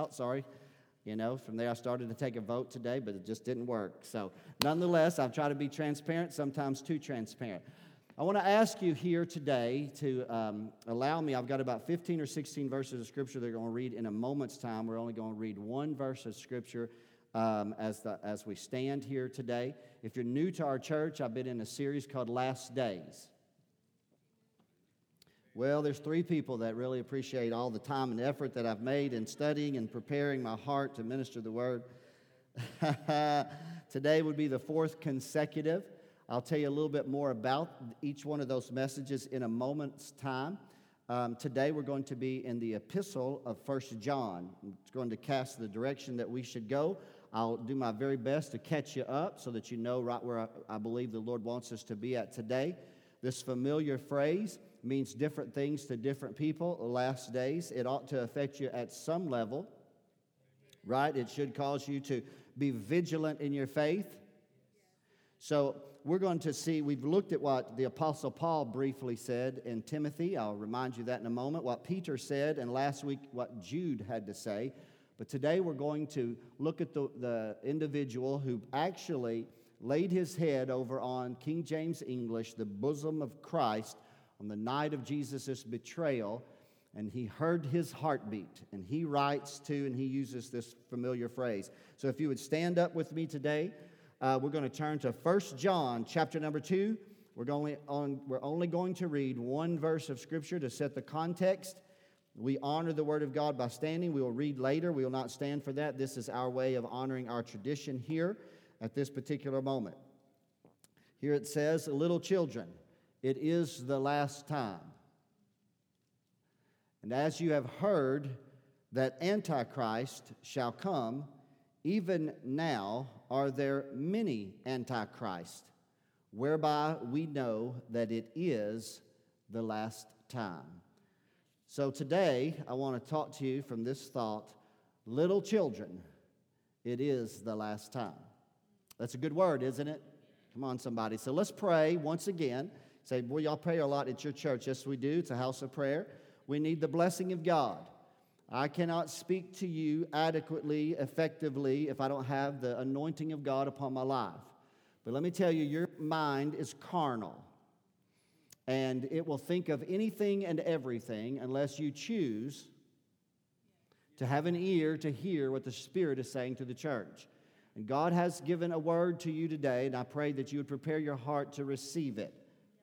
out, sorry. From there I started to take a vote today, but it just didn't work. So nonetheless, I've tried to be transparent, sometimes too transparent. I want to ask you here today to allow me, I've got about 15 or 16 verses of Scripture that we're going to read in a moment's time. We're only going to read one verse of Scripture as we stand here today. If you're new to our church, I've been in a series called Last Days. Well, there's three people that really appreciate all the time and effort that I've made in studying and preparing my heart to minister the Word. Today would be the fourth consecutive. I'll tell you a little bit more about each one of those messages in a moment's time. Today we're going to be in the epistle of 1 John. It's going to cast the direction that we should go. I'll do my very best to catch you up so that you know right where I believe the Lord wants us to be at today. This familiar phrase means different things to different people. The last days, it ought to affect you at some level, right? It should cause you to be vigilant in your faith. So we're going to see, we've looked at what the Apostle Paul briefly said in Timothy. I'll remind you that in a moment. What Peter said, and last week what Jude had to say. But today we're going to look at the individual who actually laid his head over on King James English, the bosom of Christ, on the night of Jesus' betrayal, and he heard his heartbeat, and he writes to, and he uses this familiar phrase. So if you would stand up with me today, we're going to turn to 1 John chapter number 2. We're only going to read one verse of Scripture to set the context. We honor the Word of God by standing. We will read later. We will not stand for that. This is our way of honoring our tradition here at this particular moment. Here it says, little children, it is the last time. And as you have heard that Antichrist shall come, even now are there many Antichrists, whereby we know that it is the last time. So today, I want to talk to you from this thought, little children, it is the last time. That's a good word, isn't it? Come on, somebody. So let's pray once again. Say, boy, y'all pray a lot at your church. Yes, we do. It's a house of prayer. We need the blessing of God. I cannot speak to you adequately, effectively, if I don't have the anointing of God upon my life. But let me tell you, your mind is carnal. And it will think of anything and everything unless you choose to have an ear to hear what the Spirit is saying to the church. And God has given a word to you today, and I pray that you would prepare your heart to receive it.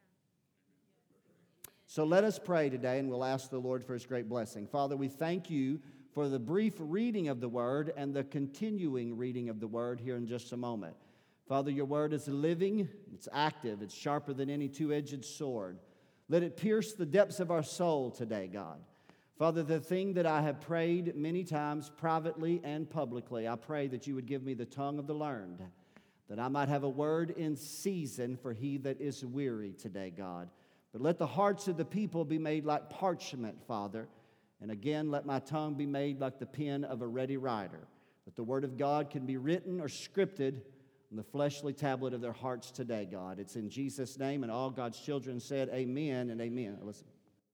So let us pray today, and we'll ask the Lord for His great blessing. Father, we thank you for the brief reading of the Word and the continuing reading of the Word here in just a moment. Father, your Word is living, it's active, it's sharper than any two-edged sword. Let it pierce the depths of our soul today, God. Father, the thing that I have prayed many times privately and publicly, I pray that you would give me the tongue of the learned, that I might have a word in season for he that is weary today, God. But let the hearts of the people be made like parchment, Father. And again, let my tongue be made like the pen of a ready writer, that the word of God can be written or scripted on the fleshly tablet of their hearts today, God. It's in Jesus' name, and all God's children said amen and amen. Listen.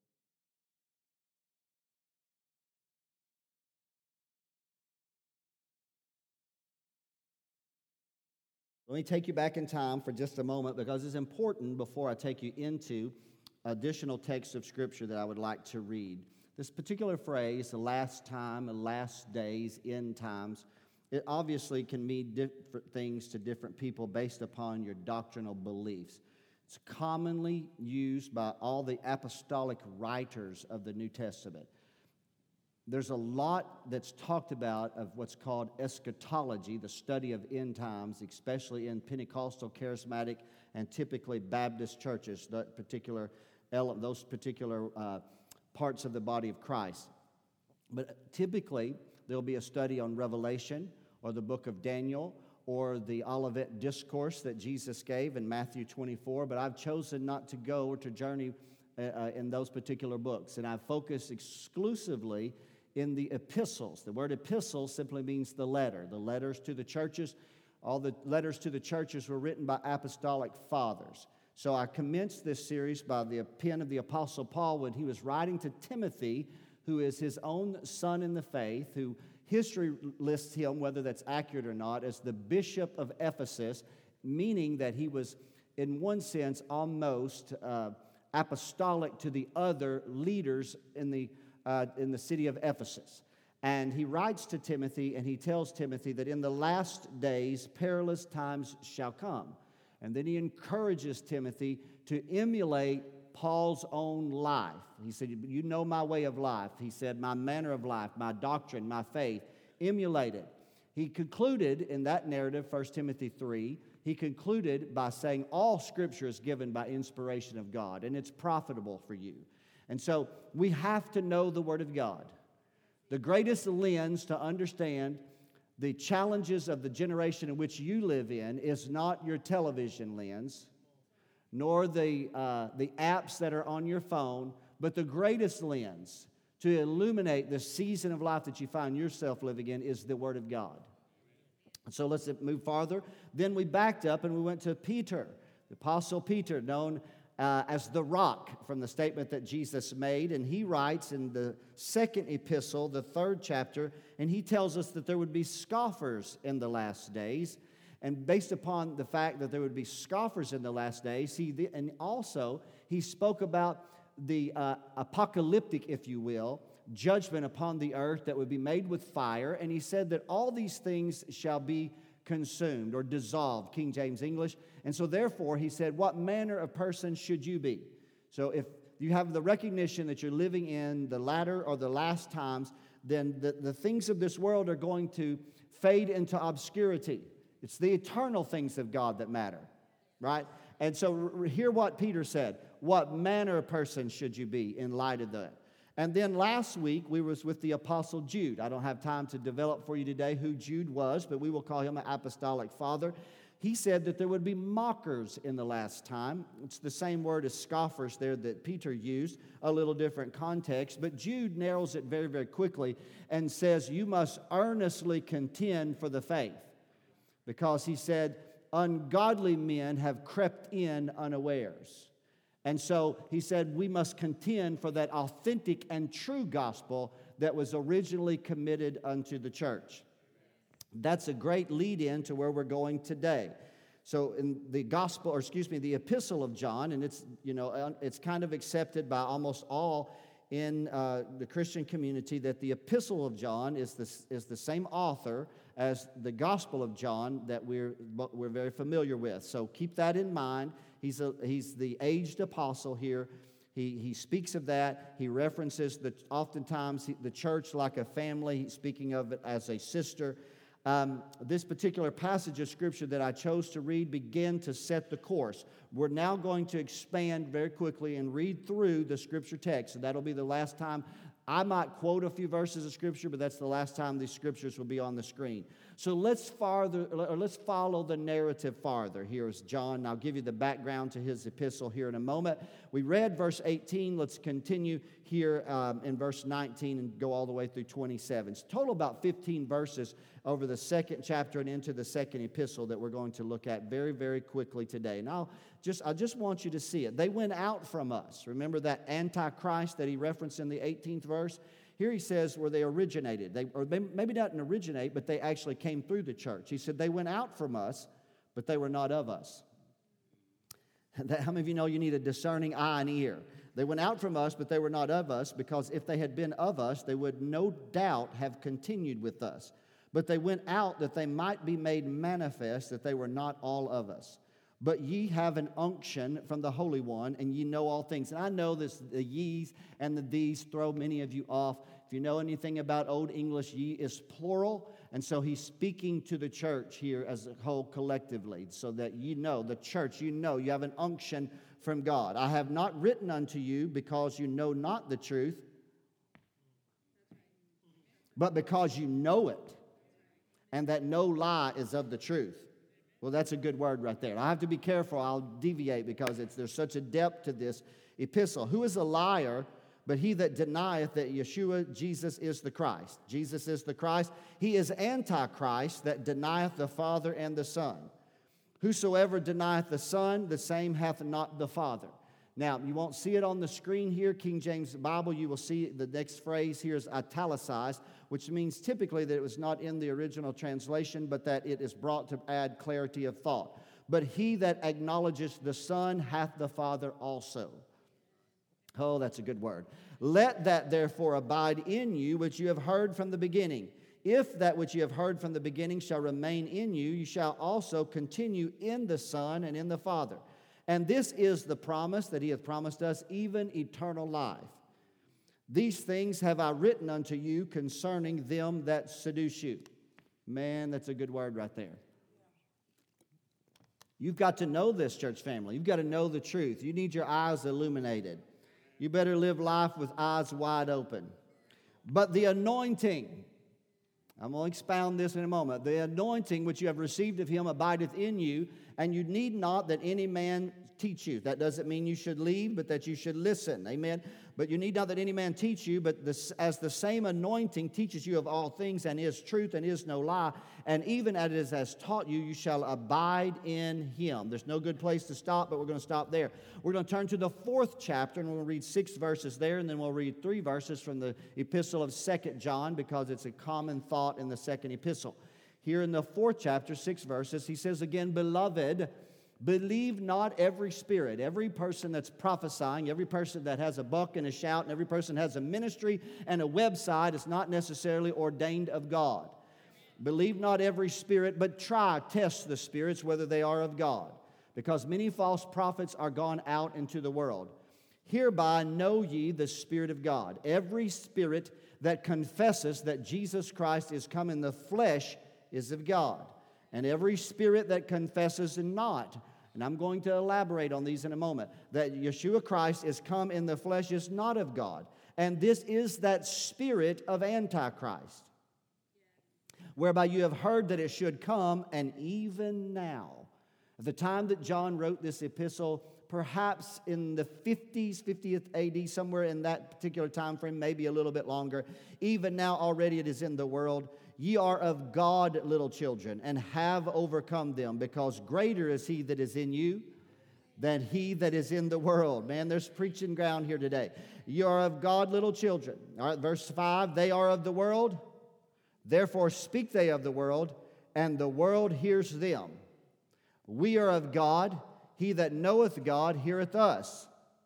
Let me take you back in time for just a moment because it's important before I take you into additional texts of Scripture that I would like to read. This particular phrase, the last time, the last days, end times, it obviously can mean different things to different people based upon your doctrinal beliefs. It's commonly used by all the apostolic writers of the New Testament. There's a lot that's talked about of what's called eschatology, the study of end times, especially in Pentecostal, charismatic, and typically Baptist churches, those particular parts of the body of Christ. But typically, there'll be a study on Revelation or the book of Daniel or the Olivet Discourse that Jesus gave in Matthew 24, but I've chosen not to go or to journey in those particular books, and I've focused exclusively in the epistles. The word epistle simply means the letter. The letters to the churches, all the letters to the churches were written by apostolic fathers. So I commenced this series by the pen of the Apostle Paul when he was writing to Timothy, who is his own son in the faith, who history lists him, whether that's accurate or not, as the bishop of Ephesus, meaning that he was, in one sense, almost apostolic to the other leaders in the city of Ephesus. And he writes to Timothy, and he tells Timothy that in the last days perilous times shall come. And then he encourages Timothy to emulate Paul's own life. He said, you know my way of life. He said, my manner of life, my doctrine, my faith, emulate it. He concluded in that narrative, 1 Timothy 3, he concluded by saying all Scripture is given by inspiration of God, and it's profitable for you. And so we have to know the Word of God. The greatest lens to understand the challenges of the generation in which you live in is not your television lens, nor the apps that are on your phone, but the greatest lens to illuminate the season of life that you find yourself living in is the Word of God. So let's move farther. Then we backed up and we went to Peter, the Apostle Peter, known as the rock from the statement that Jesus made. And he writes in the second epistle, the 3rd chapter, and he tells us that there would be scoffers in the last days. And based upon the fact that there would be scoffers in the last days, he spoke about the apocalyptic, if you will, judgment upon the earth that would be made with fire. And he said that all these things shall be consumed or dissolved, King James English. And so therefore, he said, what manner of person should you be? So if you have the recognition that you're living in the latter or the last times, then the things of this world are going to fade into obscurity. It's the eternal things of God that matter, right? And so hear what Peter said. What manner of person should you be in light of that? And then last week, we was with the Apostle Jude. I don't have time to develop for you today who Jude was, but we will call him an apostolic father. He said that there would be mockers in the last time. It's the same word as scoffers there that Peter used, a little different context. But Jude narrows it very, very quickly and says, you must earnestly contend for the faith. Because he said, ungodly men have crept in unawares. And so he said, we must contend for that authentic and true gospel that was originally committed unto the church. That's a great lead-in to where we're going today. So in the the epistle of John, and it's kind of accepted by almost all in the Christian community that the epistle of John is the same author as the Gospel of John that we're very familiar with. So keep that in mind. He's the aged apostle here. He speaks of that. He references oftentimes the church like a family, speaking of it as a sister. This particular passage of Scripture that I chose to read began to set the course. We're now going to expand very quickly and read through the Scripture text. And that'll be the last time. I might quote a few verses of Scripture, but that's the last time these Scriptures will be on the screen. So let's follow the narrative farther. Here's John, and I'll give you the background to his epistle here in a moment. We read verse 18. Let's continue here in verse 19 and go all the way through 27. It's total about 15 verses over the second chapter and into the second epistle that we're going to look at very, very quickly today. And I just want you to see it. They went out from us. Remember that Antichrist that he referenced in the 18th verse? Here he says where they originated. Maybe not originate, but they actually came through the church. He said they went out from us, but they were not of us. How many of you know you need a discerning eye and ear? They went out from us, but they were not of us, because if they had been of us, they would no doubt have continued with us. But they went out that they might be made manifest that they were not all of us. But ye have an unction from the Holy One, and ye know all things. And I know this, the ye's and the these throw many of you off. If you know anything about Old English, ye is plural. And so he's speaking to the church here as a whole collectively, so that you know, the church, you have an unction from God. I have not written unto you because you know not the truth, but because you know it, and that no lie is of the truth. Well, that's a good word right there. I have to be careful. I'll deviate because there's such a depth to this epistle. Who is a liar but he that denieth that Yeshua, Jesus, is the Christ? Jesus is the Christ. He is Antichrist that denieth the Father and the Son. Whosoever denieth the Son, the same hath not the Father. Now, you won't see it on the screen here. King James Bible, you will see the next phrase here is italicized, which means typically that it was not in the original translation, but that it is brought to add clarity of thought. But he that acknowledges the Son hath the Father also. Oh, that's a good word. Let that therefore abide in you, which you have heard from the beginning. If that which you have heard from the beginning shall remain in you, you shall also continue in the Son and in the Father. And this is the promise that he hath promised us, even eternal life. These things have I written unto you concerning them that seduce you. Man, that's a good word right there. You've got to know this, church family. You've got to know the truth. You need your eyes illuminated. You better live life with eyes wide open. But the anointing, I'm going to expound this in a moment. The anointing which you have received of him abideth in you, and you need not that any man teach you. That doesn't mean you should leave, but that you should listen. Amen. But you need not that any man teach you, but as the same anointing teaches you of all things, and is truth and is no lie, and even as it has taught you, you shall abide in him. There's no good place to stop, but we're going to stop there. We're going to turn to the 4th chapter, and we'll read 6 verses there, and then we'll read 3 verses from the epistle of 2 John, because it's a common thought in the 2nd epistle. Here in the 4th chapter, 6 verses, he says again, Beloved, believe not every spirit. Every person that's prophesying, every person that has a buck and a shout, and every person that has a ministry and a website is not necessarily ordained of God. Believe not every spirit, but test the spirits whether they are of God, because many false prophets are gone out into the world. Hereby know ye the Spirit of God. Every spirit that confesses that Jesus Christ is come in the flesh is of God. And every spirit that confesses not, and I'm going to elaborate on these in a moment, that Yeshua Christ is come in the flesh is not of God. And this is that spirit of Antichrist, whereby you have heard that it should come, and even now. At the time that John wrote this epistle, perhaps in the 50th AD, somewhere in that particular time frame, maybe a little bit longer, even now already it is in the world. Ye are of God, little children, and have overcome them, because greater is he that is in you than he that is in the world. Man, there's preaching ground here today. Ye are of God, little children. All right, verse 5, they are of the world, therefore speak they of the world, and the world hears them. We are of God, he that knoweth God heareth us.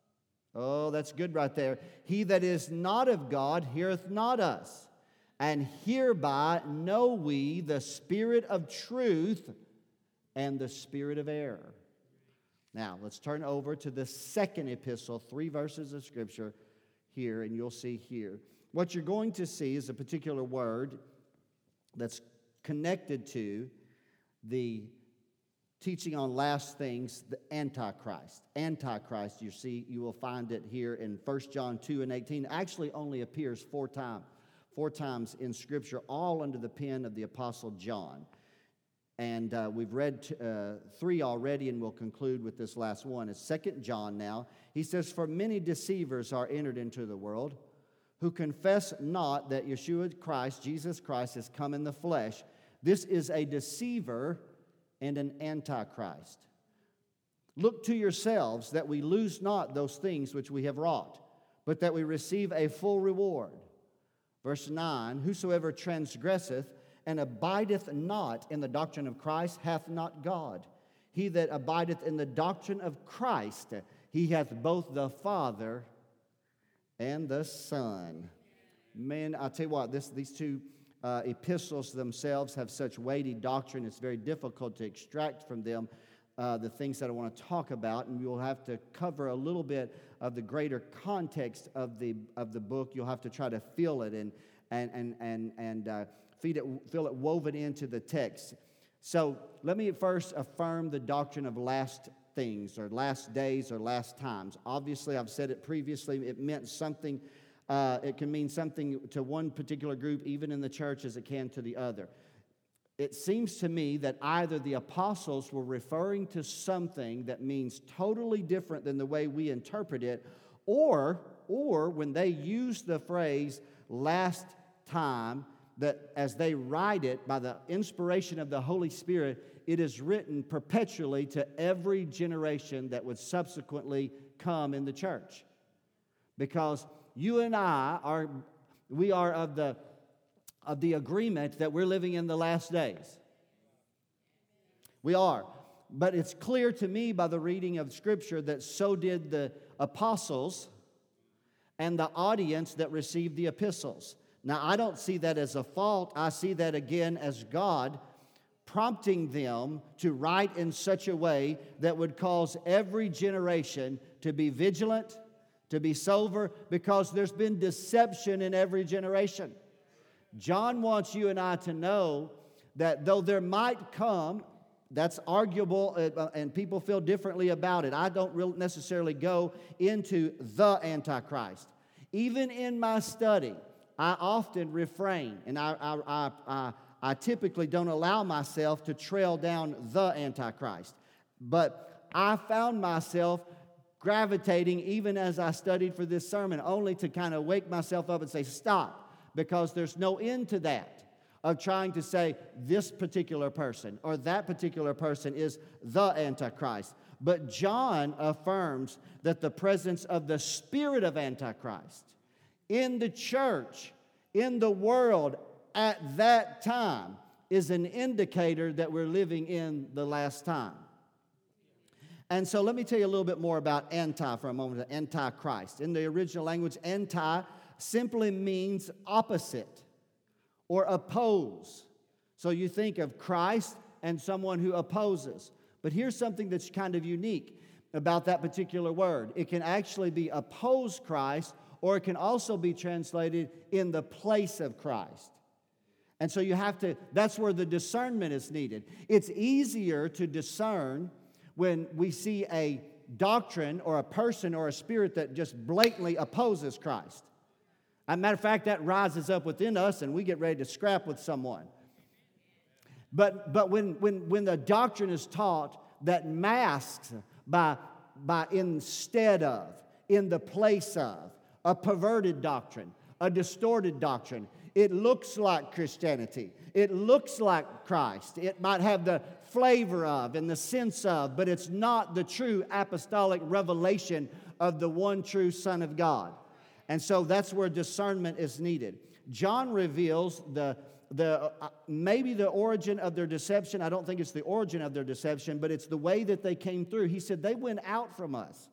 Oh, that's good right there. He that is not of God heareth not us. And hereby know we the spirit of truth and the spirit of error. Now, let's turn over to the 2nd epistle, 3 verses of Scripture here, and you'll see here. What you're going to see is a particular word that's connected to the teaching on last things, the Antichrist. Antichrist, you will find it here in 1 John 2 and 18. Actually only appears 4 times in Scripture, all under the pen of the Apostle John. And we've read 3 already, and we'll conclude with this last one. It's 2 John now. He says, For many deceivers are entered into the world, who confess not that Yeshua Christ, Jesus Christ, has come in the flesh. This is a deceiver and an antichrist. Look to yourselves that we lose not those things which we have wrought, but that we receive a full reward. Verse 9, Whosoever transgresseth and abideth not in the doctrine of Christ hath not God. He that abideth in the doctrine of Christ, he hath both the Father and the Son. Man, I'll tell you what, these 2 epistles themselves have such weighty doctrine, it's very difficult to extract from them the things that I want to talk about, and you'll have to cover a little bit of the greater context of the book. You'll have to try to feel it and feel it woven into the text. So let me first affirm the doctrine of last things, or last days, or last times. Obviously, I've said it previously. It meant something. It can mean something to one particular group, even in the church, as it can to the other. It seems to me that either the apostles were referring to something that means totally different than the way we interpret it, or when they use the phrase last time, that as they write it by the inspiration of the Holy Spirit, it is written perpetually to every generation that would subsequently come in the church. Because you and I are of the agreement that we're living in the last days. We are. But it's clear to me by the reading of Scripture that so did the apostles and the audience that received the epistles. Now, I don't see that as a fault. I see that again as God prompting them to write in such a way that would cause every generation to be vigilant, to be sober, because there's been deception in every generation. John wants you and I to know that though there might come, that's arguable, and people feel differently about it. I don't necessarily go into the Antichrist. Even in my study, I often refrain, and I typically don't allow myself to trail down the Antichrist. But I found myself gravitating, even as I studied for this sermon, only to kind of wake myself up and say, stop, because there's no end to that, of trying to say this particular person or that particular person is the Antichrist. But John affirms that the presence of the spirit of Antichrist in the church, in the world at that time, is an indicator that we're living in the last time. And so let me tell you a little bit more about anti for a moment, Antichrist. In the original language, anti simply means opposite or oppose. So you think of Christ and someone who opposes. But here's something that's kind of unique about that particular word. It can actually be oppose Christ, or it can also be translated in the place of Christ. And so you have to, that's where the discernment is needed. It's easier to discern when we see a doctrine or a person or a spirit that just blatantly opposes Christ. As a matter of fact, that rises up within us and we get ready to scrap with someone. But when the doctrine is taught that masks by instead of, in the place of, a perverted doctrine, a distorted doctrine, it looks like Christianity. It looks like Christ. It might have the flavor of and the sense of, but it's not the true apostolic revelation of the one true Son of God. And so that's where discernment is needed. John reveals maybe the origin of their deception. I don't think it's the origin of their deception, but it's the way that they came through. He said, they went out from us.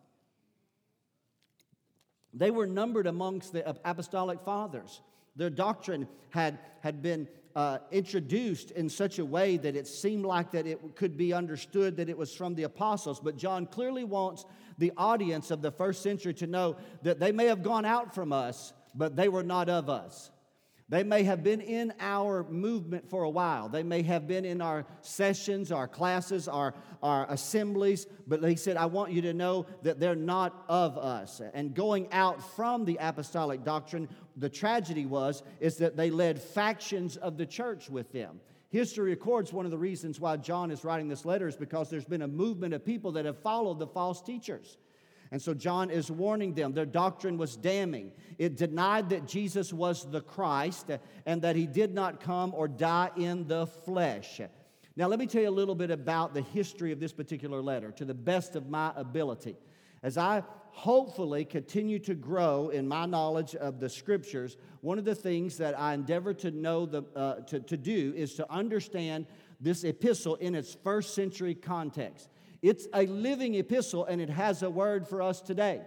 They were numbered amongst the apostolic fathers. Their doctrine had been introduced in such a way that it seemed like that it could be understood that it was from the apostles. But John clearly wants the audience of the first century to know that they may have gone out from us, but they were not of us. They may have been in our movement for a while. They may have been in our sessions, our classes, our assemblies. But he said, I want you to know that they're not of us. And going out from the apostolic doctrine, the tragedy is that they led factions of the church with them. History records one of the reasons why John is writing this letter is because there's been a movement of people that have followed the false teachers. And so John is warning them. Their doctrine was damning. It denied that Jesus was the Christ and that he did not come or die in the flesh. Now, let me tell you a little bit about the history of this particular letter to the best of my ability. As I hopefully continue to grow in my knowledge of the Scriptures, one of the things that I endeavor to know to do is to understand this epistle in its first century context. It's a living epistle, and it has a word for us today.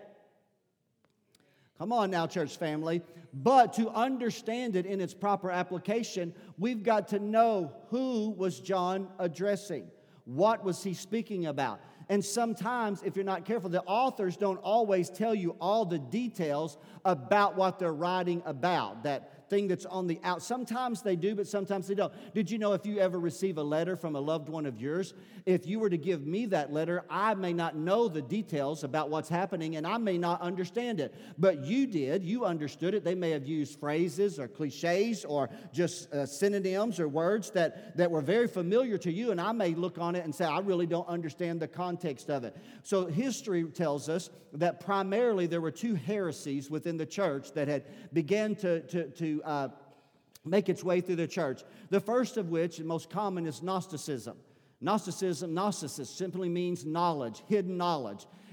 Come on now, church family. But to understand it in its proper application, we've got to know who was John addressing. What was he speaking about? And sometimes, if you're not careful, the authors don't always tell you all the details about what they're writing about, that thing that's on the out. Sometimes they do, but sometimes they don't. Did you know if you ever receive a letter from a loved one of yours, if you were to give me that letter, I may not know the details about what's happening, and I may not understand it. But you did. You understood it. They may have used phrases or cliches or just synonyms or words that were very familiar to you, and I may look on it and say, I really don't understand the context of it. So history tells us that primarily there were two heresies within the church that had began to make its way through the church. The first of which, and most common, is Gnosticism. Gnosticism simply means knowledge, hidden knowledge.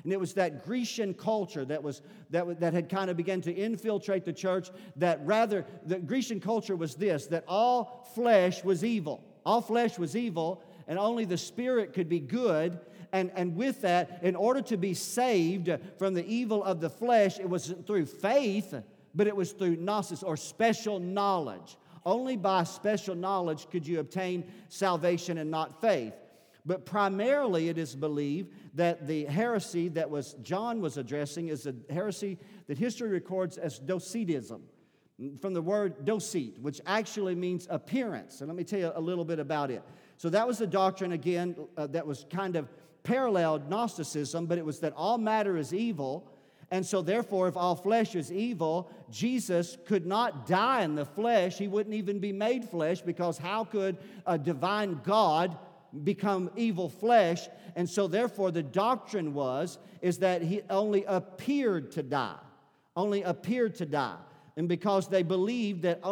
And it was that Grecian culture that had kind of begun to infiltrate the church, the Grecian culture was this, that all flesh was evil. All flesh was evil, and only the Spirit could be good. And with that, in order to be saved from the evil of the flesh, it wasn't through faith, but it was through gnosis, or special knowledge. Only by special knowledge could you obtain salvation and not faith. But primarily it is believed that the heresy that John was addressing is a heresy that history records as Docetism, from the word docete, which actually means appearance. And let me tell you a little bit about it. So that was the doctrine, again, that was kind of paralleled Gnosticism, but it was that all matter is evil. And so therefore, if all flesh is evil, Jesus could not die in the flesh. He wouldn't even be made flesh, because how could a divine God become evil flesh? And so therefore, the doctrine is that He only appeared to die. Only appeared to die. And because they believed that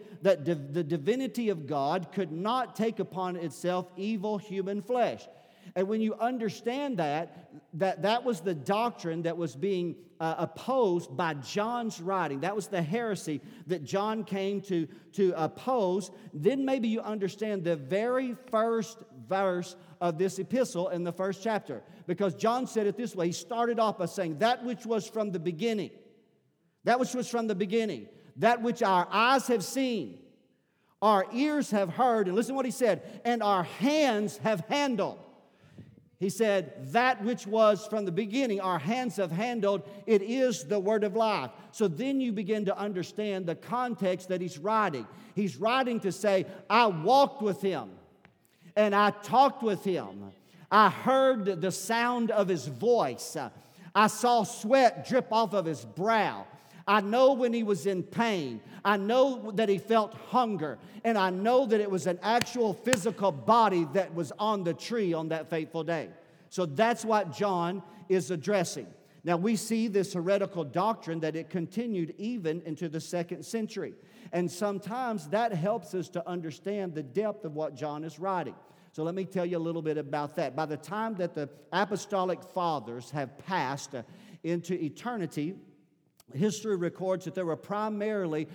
the divinity of God could not take upon itself evil human flesh. And when you understand that was the doctrine that was being opposed by John's writing. That was the heresy that John came to oppose. Then maybe you understand the very first verse of this epistle in the first chapter. Because John said it this way. He started off by saying, that which was from the beginning. That which was from the beginning. That which our eyes have seen, our ears have heard. And listen to what he said. And our hands have handled. He said, that which was from the beginning, our hands have handled, it is the word of life. So then you begin to understand the context that he's writing. He's writing to say, I walked with Him, and I talked with Him. I heard the sound of His voice. I saw sweat drip off of His brow. I know when He was in pain. I know that He felt hunger. And I know that it was an actual physical body that was on the tree on that fateful day. So that's what John is addressing. Now we see this heretical doctrine that it continued even into the 2nd century. And sometimes that helps us to understand the depth of what John is writing. So let me tell you a little bit about that. By the time that the apostolic fathers have passed into eternity, history records that there were primarily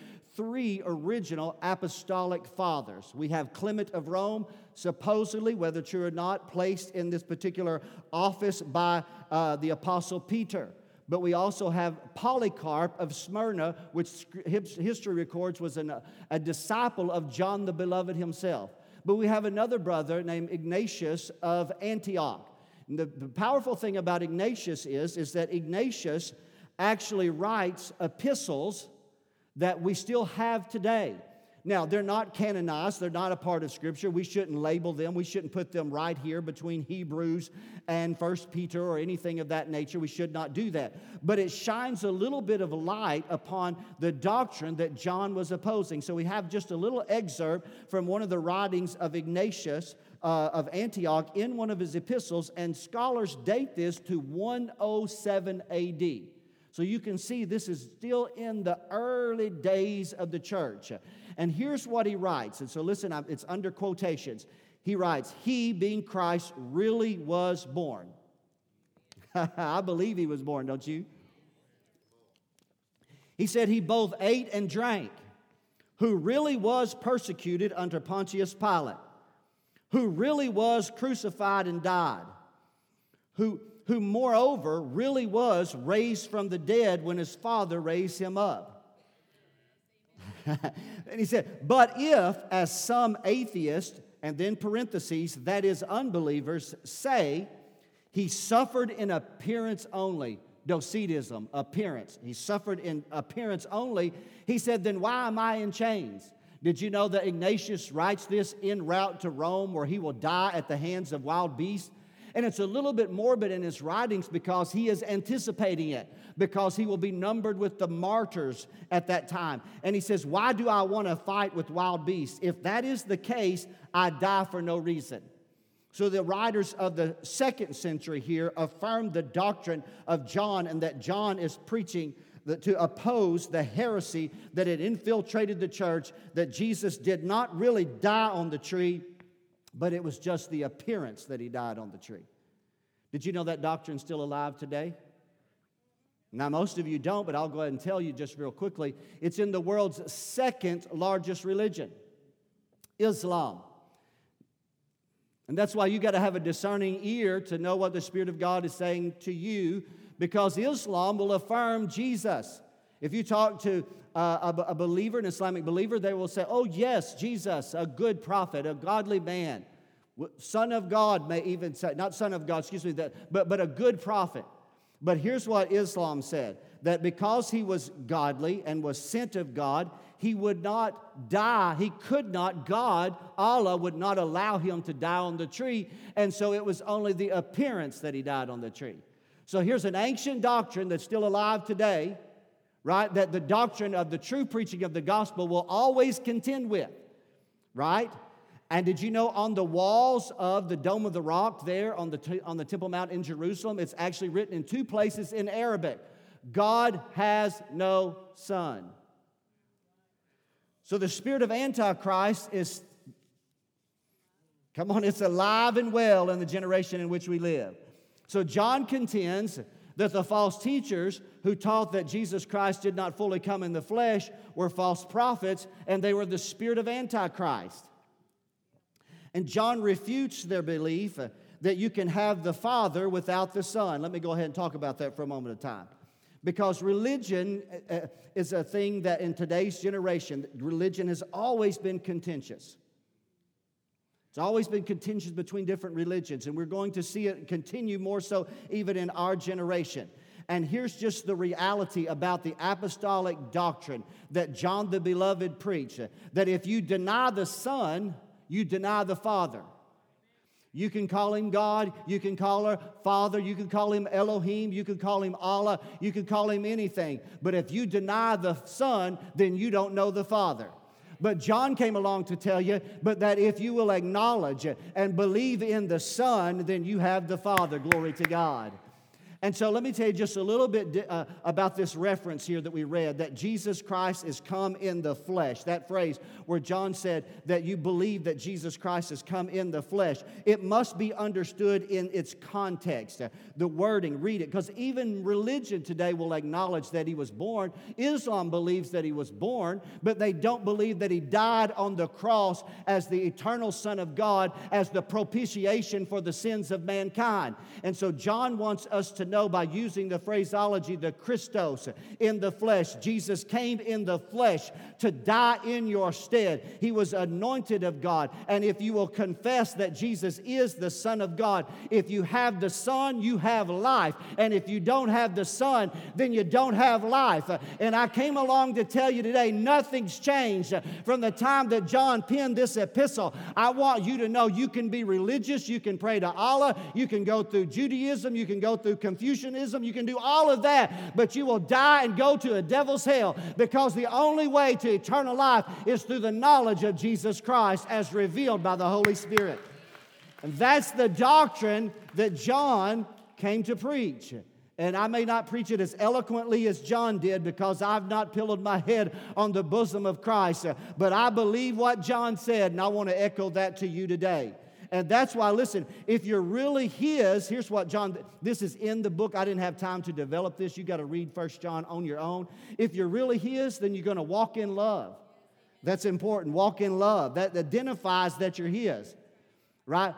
3 original apostolic fathers. We have Clement of Rome, supposedly, whether true or not, placed in this particular office by the Apostle Peter. But we also have Polycarp of Smyrna, which history records was a disciple of John the Beloved himself. But we have another brother named Ignatius of Antioch. And the powerful thing about Ignatius is that Ignatius actually writes epistles that we still have today. Now, they're not canonized. They're not a part of Scripture. We shouldn't label them. We shouldn't put them right here between Hebrews and 1 Peter or anything of that nature. We should not do that. But it shines a little bit of light upon the doctrine that John was opposing. So we have just a little excerpt from one of the writings of Ignatius of Antioch in one of his epistles, and scholars date this to 107 A.D. So you can see this is still in the early days of the church. And here's what he writes. And so listen, it's under quotations. He writes, He, being Christ, really was born. I believe He was born, don't you? He said He both ate and drank, who really was persecuted under Pontius Pilate, who really was crucified and died, who moreover really was raised from the dead when His Father raised Him up. And he said, but if, as some atheists, and then parentheses, that is unbelievers, say, He suffered in appearance only. Docetism, appearance. He suffered in appearance only. He said, then why am I in chains? Did you know that Ignatius writes this en route to Rome, where he will die at the hands of wild beasts? And it's a little bit morbid in his writings because he is anticipating it, because he will be numbered with the martyrs at that time. And he says, why do I want to fight with wild beasts? If that is the case, I die for no reason. So the writers of the 2nd century here affirm the doctrine of John, and that John is preaching to oppose the heresy that had infiltrated the church, that Jesus did not really die on the tree, but it was just the appearance that He died on the tree. Did you know that doctrine's still alive today? Now, most of you don't, but I'll go ahead and tell you just real quickly. It's in the world's second largest religion, Islam. And that's why you got to have a discerning ear to know what the Spirit of God is saying to you, because Islam will affirm Jesus. If you talk to a believer, an Islamic believer, they will say, oh yes, Jesus, a good prophet, a godly man, son of God, may even say, not son of God, excuse me, but a good prophet. But here's what Islam said, that because he was godly and was sent of God, he would not die. He could not, God, Allah, would not allow him to die on the tree. And so it was only the appearance that he died on the tree. So here's an ancient doctrine that's still alive today, right? That the doctrine of the true preaching of the gospel will always contend with, right? And did you know on the walls of the Dome of the Rock there on the Temple Mount in Jerusalem, it's actually written in 2 places in Arabic, God has no son. So the spirit of Antichrist is, come on, it's alive and well in the generation in which we live. So John contends that the false teachers who taught that Jesus Christ did not fully come in the flesh were false prophets, and they were the spirit of Antichrist. And John refutes their belief that you can have the Father without the Son. Let me go ahead and talk about that for a moment of time. Because religion is a thing that in today's generation, religion has always been contentious. It's always been contentious between different religions, and we're going to see it continue more so even in our generation. And here's just the reality about the apostolic doctrine that John the Beloved preached, that if you deny the Son, you deny the Father. You can call him God, you can call her Father, you can call him Elohim, you can call him Allah, you can call him anything. But if you deny the Son, then you don't know the Father. But John came along to tell you, but that if you will acknowledge and believe in the Son, then you have the Father. Glory to God. And so let me tell you just a little bit about this reference here that we read, that Jesus Christ is come in the flesh. That phrase where John said that you believe that Jesus Christ has come in the flesh. It must be understood in its context. The wording, read it, because even religion today will acknowledge that he was born. Islam believes that he was born, but they don't believe that he died on the cross as the eternal Son of God, as the propitiation for the sins of mankind. And so John wants us to know by using the phraseology, the Christos, in the flesh. Jesus came in the flesh to die in your stead. He was anointed of God. And if you will confess that Jesus is the Son of God, if you have the Son, you have life. And if you don't have the Son, then you don't have life. And I came along to tell you today, nothing's changed from the time that John penned this epistle. I want you to know you can be religious, you can pray to Allah, you can go through Judaism, you can go through Confucianism, you can do all of that, but you will die and go to a devil's hell, because the only way to eternal life is through the knowledge of Jesus Christ as revealed by the Holy Spirit. And that's the doctrine that John came to preach. And I may not preach it as eloquently as John did, because I've not pillowed my head on the bosom of Christ, but I believe what John said, and I want to echo that to you today. And that's why, listen, if you're really his, here's what John, this is in the book. I didn't have time to develop this. You got to read 1 John on your own. If you're really his, then you're going to walk in love. That's important. Walk in love. That identifies that you're his, right?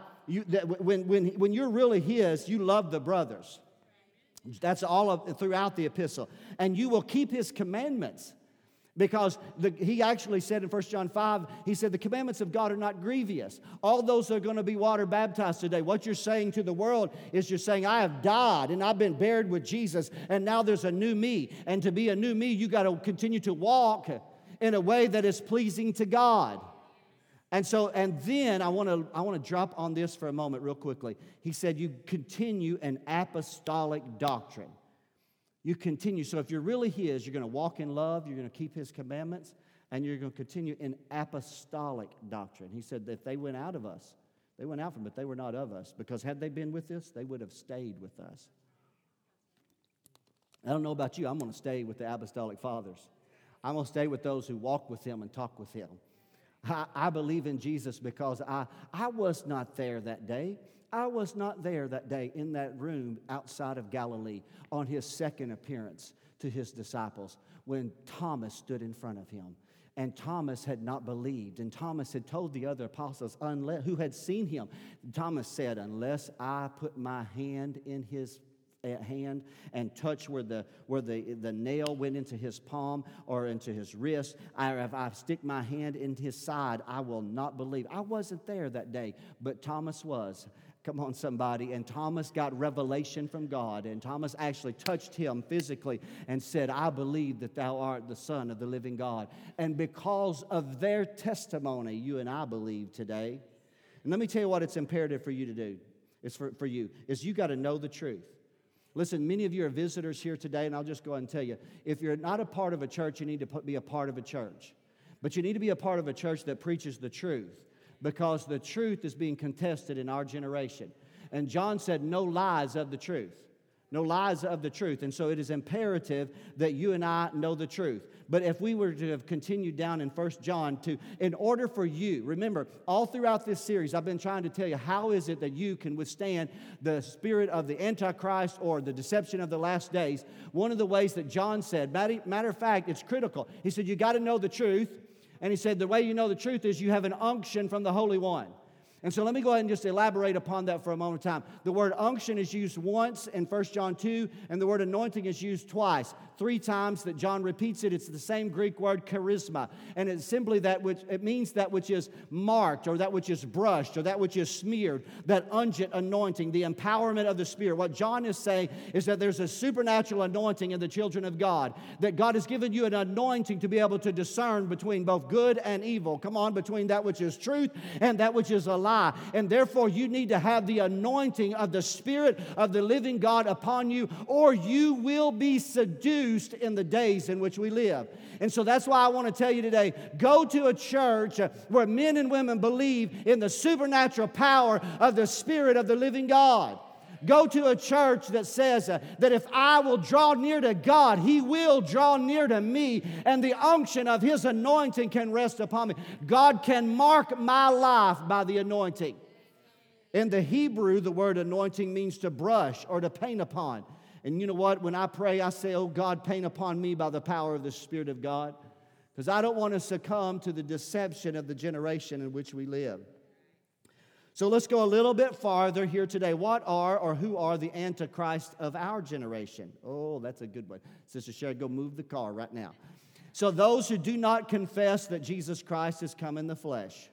When you're really his, you love the brothers. That's all throughout the epistle. And you will keep his commandments. Because he actually said in 1 John 5, he said, the commandments of God are not grievous. All those that are going to be water baptized today, what you're saying to the world is you're saying, I have died and I've been buried with Jesus, and now there's a new me. And to be a new me, you got to continue to walk in a way that is pleasing to God. And then I want to drop on this for a moment real quickly. He said, you continue an apostolic doctrine. You continue. So if you're really his, you're going to walk in love, you're going to keep his commandments, and you're going to continue in apostolic doctrine. He said that they went out of us. They went out from, but they were not of us. Because had they been with us, they would have stayed with us. I don't know about you. I'm going to stay with the apostolic fathers. I'm going to stay with those who walk with him and talk with him. I believe in Jesus because I was not there that day. I was not there that day in that room outside of Galilee on his second appearance to his disciples when Thomas stood in front of him. And Thomas had not believed. And Thomas had told the other apostles who had seen him. Thomas said, unless I put my hand in his hand and touch where the nail went into his palm or into his wrist, if I stick my hand in his side, I will not believe. I wasn't there that day, but Thomas was. Come on, somebody. And Thomas got revelation from God. And Thomas actually touched him physically and said, I believe that thou art the Son of the living God. And because of their testimony, you and I believe today. And let me tell you what it's imperative for you to do. It's for you. Is you got to know the truth. Listen, many of you are visitors here today, and I'll just go ahead and tell you, if you're not a part of a church, you need to be a part of a church. But you need to be a part of a church that preaches the truth, because the truth is being contested in our generation. And John said, no lies of the truth. No lies of the truth. And so it is imperative that you and I know the truth. But if we were to have continued down in 1 John, in order for you, remember, all throughout this series, I've been trying to tell you, how is it that you can withstand the spirit of the Antichrist or the deception of the last days? One of the ways that John said, matter of fact, it's critical. He said, you got to know the truth. And he said, the way you know the truth is you have an unction from the Holy One. And so let me go ahead and just elaborate upon that for a moment of time. The word unction is used once in 1 John 2, and the word anointing is used twice. 3 times that John repeats it. It's the same Greek word charisma. And it's simply it means that which is marked, or that which is brushed, or that which is smeared, that unguent anointing, the empowerment of the Spirit. What John is saying is that there's a supernatural anointing in the children of God, that God has given you an anointing to be able to discern between both good and evil. Come on, between that which is truth and that which is a lie. And therefore, you need to have the anointing of the Spirit of the living God upon you, or you will be seduced in the days in which we live. And so that's why I want to tell you today, go to a church where men and women believe in the supernatural power of the Spirit of the living God. Go to a church that says that if I will draw near to God, He will draw near to me, and the unction of His anointing can rest upon me. God can mark my life by the anointing. In the Hebrew, the word anointing means to brush or to paint upon. And you know what? When I pray, I say, oh God, paint upon me by the power of the Spirit of God. Because I don't want to succumb to the deception of the generation in which we live. So let's go a little bit farther here today. What are or who are the Antichrist of our generation? Oh, that's a good one. Sister Sherry, go move the car right now. So those who do not confess that Jesus Christ has come in the flesh.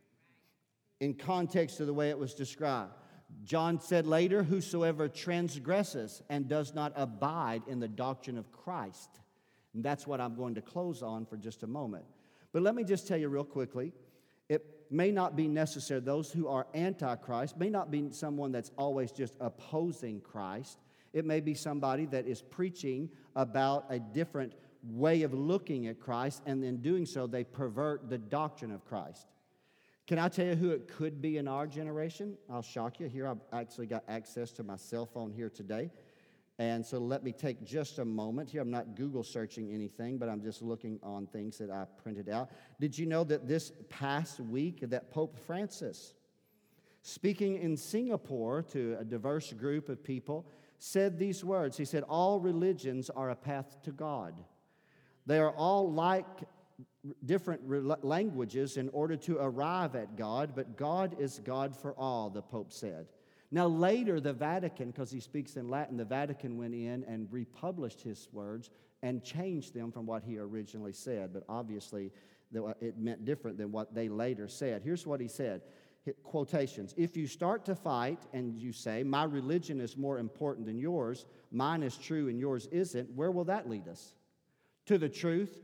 In context of the way it was described. John said later, whosoever transgresses and does not abide in the doctrine of Christ. And that's what I'm going to close on for just a moment. But let me just tell you real quickly. It may not be necessary. Those who are antichrist may not be someone that's always just opposing Christ. It may be somebody that is preaching about a different way of looking at Christ, and in doing so, they pervert the doctrine of Christ. Can I tell you who it could be in our generation? I'll shock you. Here, I've actually got access to my cell phone here today. And so let me take just a moment here. I'm not Google searching anything, but I'm just looking on things that I printed out. Did you know that this past week that Pope Francis, speaking in Singapore to a diverse group of people, said these words? He said, all religions are a path to God. They are all like different languages in order to arrive at God, but God is God for all, the Pope said. Now later, the Vatican, because he speaks in Latin, the Vatican went in and republished his words and changed them from what he originally said. But obviously, it meant different than what they later said. Here's what he said, quotations. If you start to fight and you say, my religion is more important than yours, mine is true and yours isn't, where will that lead us? To the truth?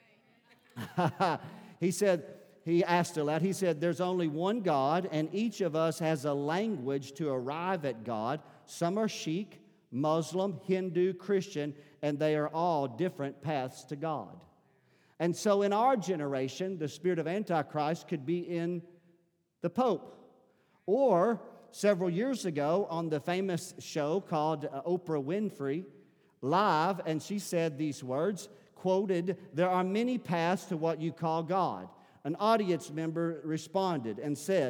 He asked aloud, he said, there's only one God, and each of us has a language to arrive at God. Some are Sikh, Muslim, Hindu, Christian, and they are all different paths to God. And so in our generation, the spirit of Antichrist could be in the Pope. Or several years ago on the famous show called Oprah Winfrey Live, and she said these words, quoted, there are many paths to what you call God. An audience member responded and said,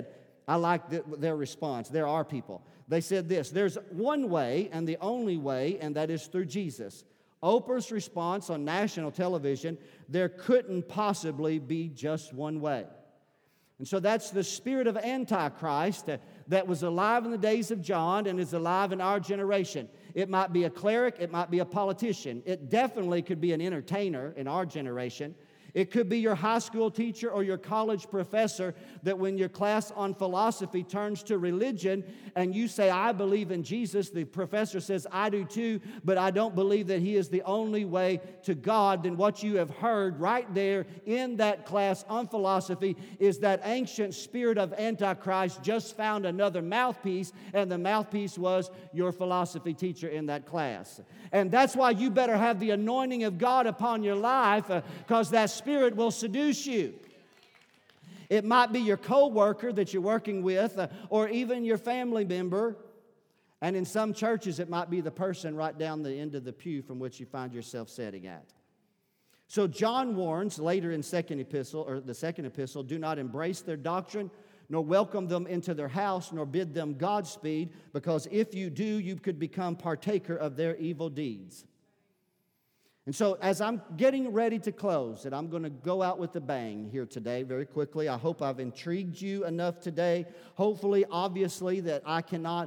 I like their response. There are people. They said this: there's one way and the only way, and that is through Jesus. Oprah's response on national television: there couldn't possibly be just one way. And so that's the spirit of Antichrist that was alive in the days of John and is alive in our generation. It might be a cleric, it might be a politician. It definitely could be an entertainer in our generation. It could be your high school teacher or your college professor that when your class on philosophy turns to religion and you say, I believe in Jesus, the professor says, I do too, but I don't believe that He is the only way to God. Then what you have heard right there in that class on philosophy is that ancient spirit of Antichrist just found another mouthpiece, and the mouthpiece was your philosophy teacher in that class. And that's why you better have the anointing of God upon your life, because that spirit will seduce you. It might be your co-worker that you're working with, or even your family member. And in some churches, it might be the person right down the end of the pew from which you find yourself sitting at. So John warns later in the second epistle, do not embrace their doctrine, nor welcome them into their house, nor bid them Godspeed, because if you do, you could become partaker of their evil deeds. And so as I'm getting ready to close, and I'm going to go out with a bang here today very quickly. I hope I've intrigued you enough today. Hopefully, obviously, that I cannot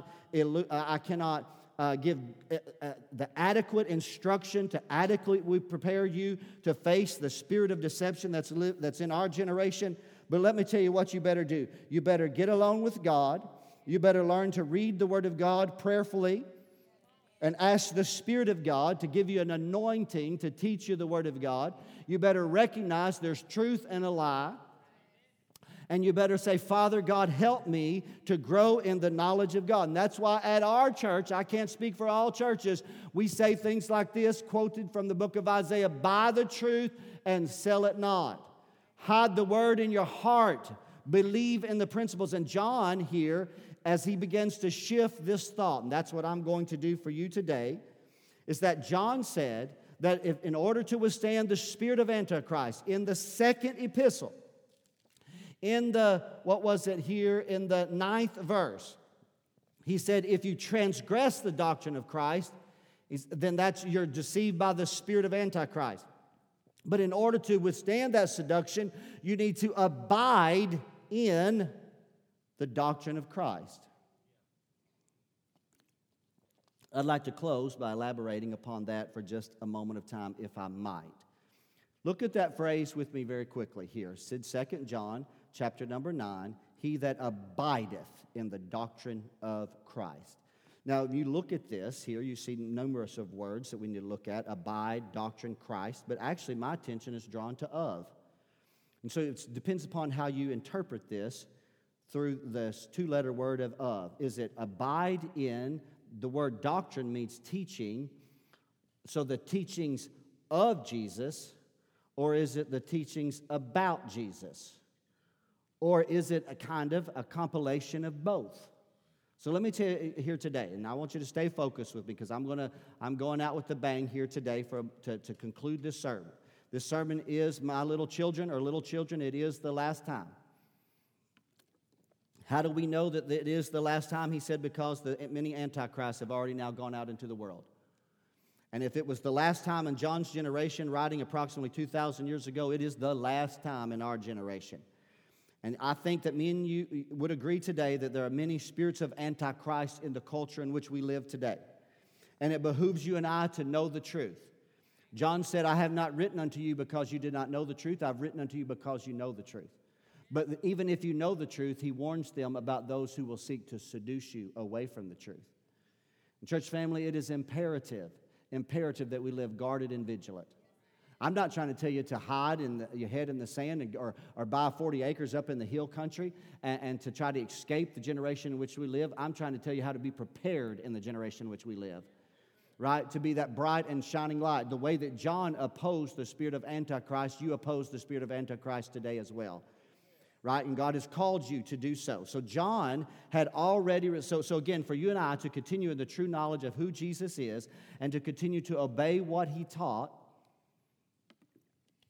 give the adequate instruction to adequately prepare you to face the spirit of deception that's in our generation. But let me tell you what you better do. You better get alone with God. You better learn to read the Word of God prayerfully and ask the Spirit of God to give you an anointing to teach you the Word of God. You better recognize there's truth and a lie. And you better say, Father God, help me to grow in the knowledge of God. And that's why at our church, I can't speak for all churches, we say things like this, quoted from the book of Isaiah: buy the truth and sell it not. Hide the word in your heart. Believe in the principles. And John here, as he begins to shift this thought, and that's what I'm going to do for you today, is that John said that if, in order to withstand the spirit of Antichrist, in the second epistle, in the 9th verse, he said, if you transgress the doctrine of Christ, then you're deceived by the spirit of Antichrist. But in order to withstand that seduction, you need to abide in the doctrine of Christ. I'd like to close by elaborating upon that for just a moment of time, if I might. Look at that phrase with me very quickly here. It said 2 John chapter number 9, he that abideth in the doctrine of Christ. Now, if you look at this here, you see numerous of words that we need to look at: abide, doctrine, Christ. But actually, my attention is drawn to of. And so it depends upon how you interpret this through this two-letter word of. Is it abide in? The word doctrine means teaching. So the teachings of Jesus, or is it the teachings about Jesus? Or is it a kind of a compilation of both? So let me tell you here today, and I want you to stay focused with me, because I'm going out with a bang here today to conclude this sermon. This sermon is my little children, it is the last time. How do we know that it is the last time? He said, because many antichrists have already now gone out into the world. And if it was the last time in John's generation, writing approximately 2,000 years ago, it is the last time in our generation. And I think that me and you would agree today that there are many spirits of Antichrist in the culture in which we live today. And it behooves you and I to know the truth. John said, I have not written unto you because you did not know the truth. I've written unto you because you know the truth. But even if you know the truth, he warns them about those who will seek to seduce you away from the truth. And church family, it is imperative that we live guarded and vigilant. I'm not trying to tell you to hide your head in the sand or buy 40 acres up in the hill country and to try to escape the generation in which we live. I'm trying to tell you how to be prepared in the generation in which we live, right? To be that bright and shining light. The way that John opposed the spirit of Antichrist, you oppose the spirit of Antichrist today as well, right? And God has called you to do so. So John had already, so again, for you and I to continue in the true knowledge of who Jesus is and to continue to obey what he taught,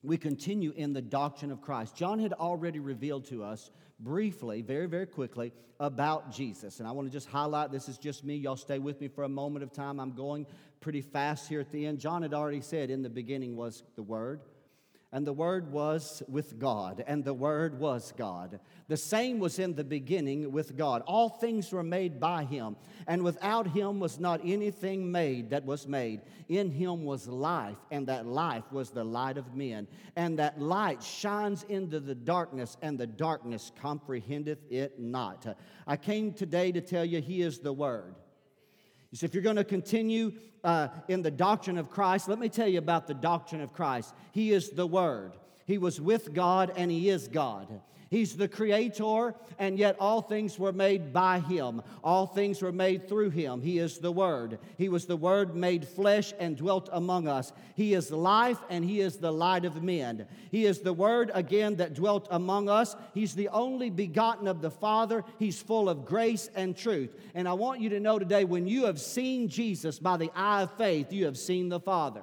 we continue in the doctrine of Christ. John had already revealed to us briefly, very, very quickly, about Jesus. And I want to just highlight, this is just me. Y'all stay with me for a moment of time. I'm going pretty fast here at the end. John had already said, in the beginning was the Word, and the Word was with God, and the Word was God. The same was in the beginning with God. All things were made by Him, and without Him was not anything made that was made. In Him was life, and that life was the light of men. And that light shines into the darkness, and the darkness comprehendeth it not. I came today to tell you He is the Word. You see, if you're going to continue in the doctrine of Christ, let me tell you about the doctrine of Christ. He is the Word. He was with God, and He is God. He's the Creator, and yet all things were made by Him. All things were made through Him. He is the Word. He was the Word made flesh and dwelt among us. He is life, and He is the light of men. He is the Word, again, that dwelt among us. He's the only begotten of the Father. He's full of grace and truth. And I want you to know today, when you have seen Jesus by the eye of faith, you have seen the Father.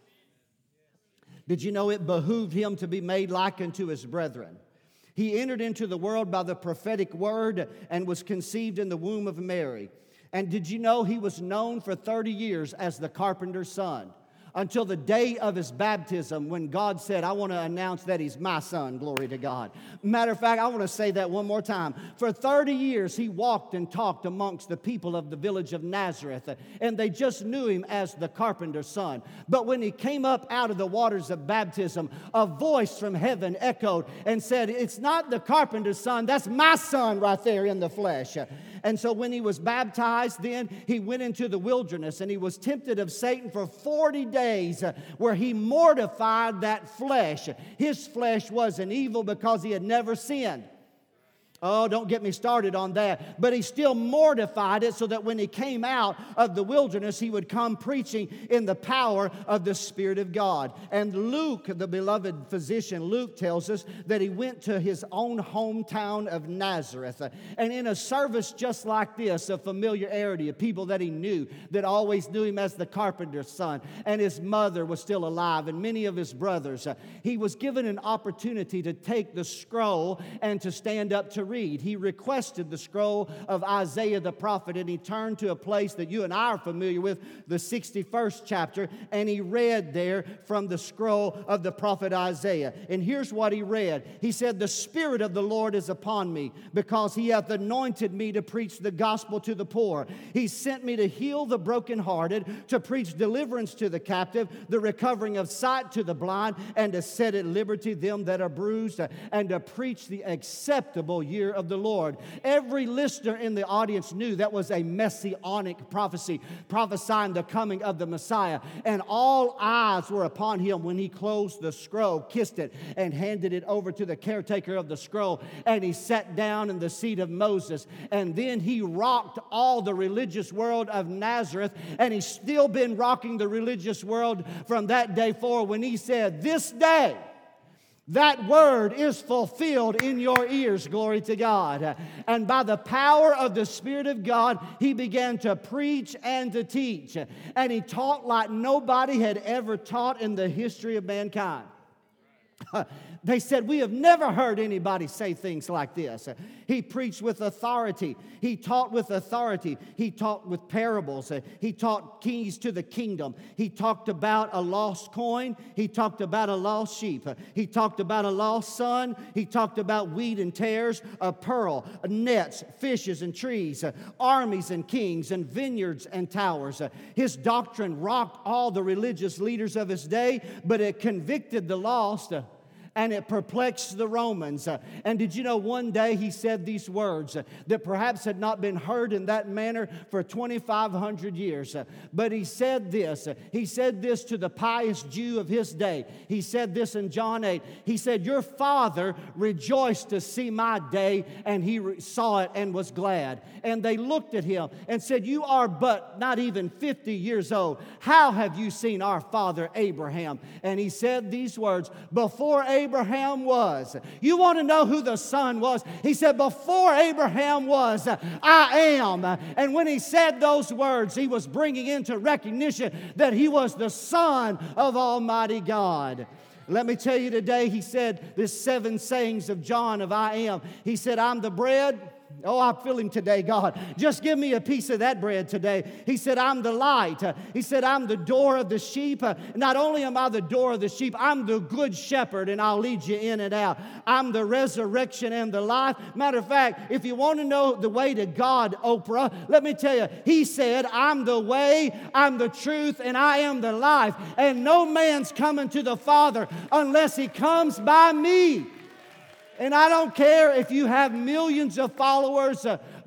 Did you know it behooved Him to be made like unto His brethren? He entered into the world by the prophetic word and was conceived in the womb of Mary. And did you know He was known for 30 years as the carpenter's son? Until the day of His baptism, when God said, I want to announce that He's my son, glory to God. Matter of fact, I want to say that one more time. For 30 years, He walked and talked amongst the people of the village of Nazareth, and they just knew Him as the carpenter's son. But when He came up out of the waters of baptism, a voice from heaven echoed and said, it's not the carpenter's son, that's my son right there in the flesh. And so when He was baptized, then He went into the wilderness, and He was tempted of Satan for 40 days, where He mortified that flesh. His flesh wasn't evil because He had never sinned. Oh, don't get me started on that. But He still mortified it so that when He came out of the wilderness, He would come preaching in the power of the Spirit of God. And Luke, the beloved physician, Luke tells us that He went to His own hometown of Nazareth. And in a service just like this, of familiarity, of people that He knew, that always knew Him as the carpenter's son, and His mother was still alive, and many of His brothers, He was given an opportunity to take the scroll and to stand up to read. He requested the scroll of Isaiah the prophet, and he turned to a place that you and I are familiar with, the 61st chapter, and he read there from the scroll of the prophet Isaiah. And here's what he read. He said, the Spirit of the Lord is upon me, because He hath anointed me to preach the gospel to the poor. He sent me to heal the brokenhearted, to preach deliverance to the captive, the recovering of sight to the blind, and to set at liberty them that are bruised, and to preach the acceptable year of the Lord. Every listener in the audience knew that was a messianic prophecy, prophesying the coming of the Messiah. And all eyes were upon Him when He closed the scroll, kissed it, and handed it over to the caretaker of the scroll. And He sat down in the seat of Moses. And then He rocked all the religious world of Nazareth. And He's still been rocking the religious world from that day forward, when He said, this day, that word is fulfilled in your ears, glory to God. And by the power of the Spirit of God, He began to preach and to teach. And He taught like nobody had ever taught in the history of mankind. They said, we have never heard anybody say things like this. He preached with authority. He taught with authority. He taught with parables. He taught keys to the kingdom. He talked about a lost coin. He talked about a lost sheep. He talked about a lost son. He talked about wheat and tares, a pearl, nets, fishes and trees, armies and kings, and vineyards and towers. His doctrine rocked all the religious leaders of his day, but it convicted the lost. And it perplexed the Romans. And did you know one day He said these words that perhaps had not been heard in that manner for 2,500 years. But He said this. He said this to the pious Jew of His day. He said this in John 8. He said, your father rejoiced to see my day, and he saw it and was glad. And they looked at Him and said, you are but not even 50 years old. How have you seen our father Abraham? And He said these words, before Abraham was. You want to know who the Son was? He said, before Abraham was, I am. And when He said those words, He was bringing into recognition that He was the Son of Almighty God. Let me tell you today, he said, this 7 sayings of John of I am. He said, I'm the bread. Oh, I feel him today, God. Just give me a piece of that bread today. He said, I'm the light. He said, I'm the door of the sheep. Not only am I the door of the sheep, I'm the good shepherd, and I'll lead you in and out. I'm the resurrection and the life. Matter of fact, if you want to know the way to God, Oprah, let me tell you, he said, I'm the way, I'm the truth, and I am the life. And no man's coming to the Father unless he comes by me. And I don't care if you have millions of followers,